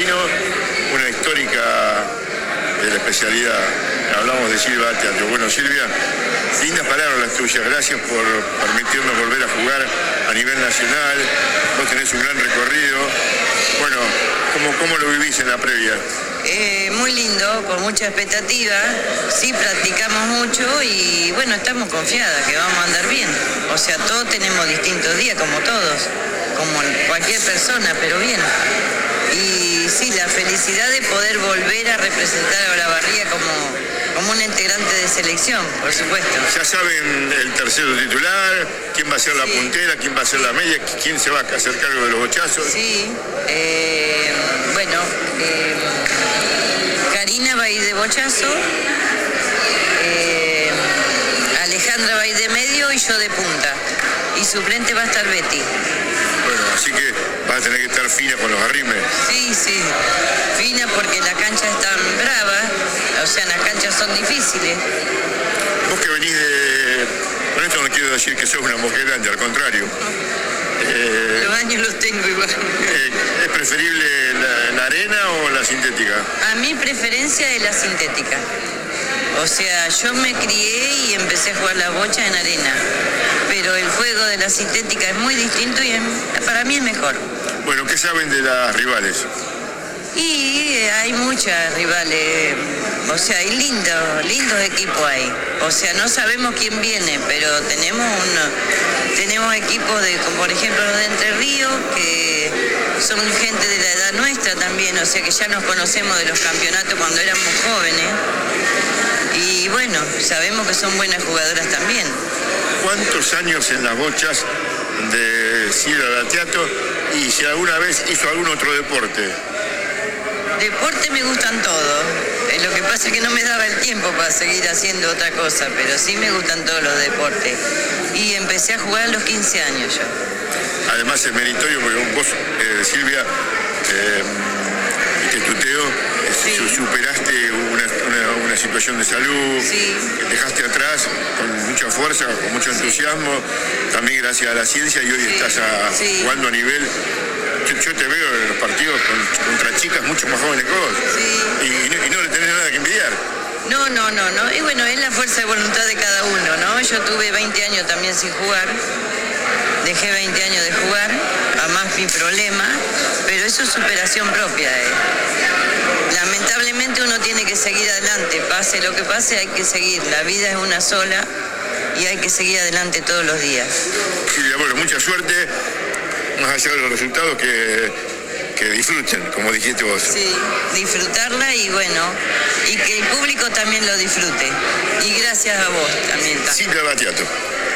Pergamino, una histórica de la especialidad. Hablamos de Silvia Teatro. Bueno, Silvia, lindas palabras las tuyas. Gracias por permitirnos volver a jugar a nivel nacional. Vos tenés un gran recorrido. Bueno, ¿cómo lo vivís en la previa? Muy lindo, con mucha expectativa. Sí, practicamos mucho y bueno, estamos confiadas que vamos a andar bien. O sea, todos tenemos distintos días, como todos, como cualquier persona, pero bien. Y sí, la felicidad de poder volver a representar a Olavarría como un integrante de selección, por supuesto. Ya saben el tercero titular, quién va a ser la puntera, quién va a ser la media, quién se va a hacer cargo de los bochazos. Sí, bueno, Karina va a ir de bochazo, Alejandra va a ir de medio y yo de punta. Y suplente va a estar Betty. Bueno, así que vas a tener que estar fina con los arrimes. Sí, fina porque la cancha es tan brava, o sea, las canchas son difíciles. Vos que venís de... Con esto no quiero decir que sos una mujer grande, al contrario. Los años los tengo igual. ¿Es preferible la arena o la sintética? A mi preferencia es la sintética. O sea, yo me crié y empecé a jugar la bocha en arena. Pero el juego de la sintética es muy distinto y para mí es mejor. Bueno, ¿qué saben de las rivales? Y hay muchas rivales, o sea, hay lindos equipos ahí. O sea, no sabemos quién viene, pero tenemos equipos como por ejemplo los de Entre Ríos, que son gente de la edad nuestra también, o sea que ya nos conocemos de los campeonatos cuando éramos jóvenes. Y bueno, sabemos que son buenas jugadoras también. ¿Cuántos años en las bochas de Silvia Teatro y si alguna vez hizo algún otro deporte? Deporte me gustan todos. Lo que pasa es que no me daba el tiempo para seguir haciendo otra cosa, pero sí me gustan todos los deportes. Y empecé a jugar a los 15 años yo. Además es meritorio porque vos, Silvia, te tuteo, Sí. superaste una situación de salud, Sí. que dejaste atrás con mucha fuerza, con mucho entusiasmo, también gracias a la ciencia, y hoy Sí. estás Sí. jugando a nivel... Yo te veo en los partidos contra chicas mucho más jóvenes que vos. Sí. Y no le tenés nada que envidiar. No. Y bueno, es la fuerza de voluntad de cada uno, ¿no? Yo tuve 20 años también sin jugar. Dejé 20 años de jugar, además mi problema, pero eso es superación propia. Lamentablemente uno tiene que seguir adelante, pase lo que pase, hay que seguir. La vida es una sola y hay que seguir adelante todos los días. Silvia, bueno, mucha suerte, más allá de los resultados, que disfruten, como dijiste vos. Sí, disfrutarla y bueno, y que el público también lo disfrute. Y gracias a vos también. Silvia Teatro.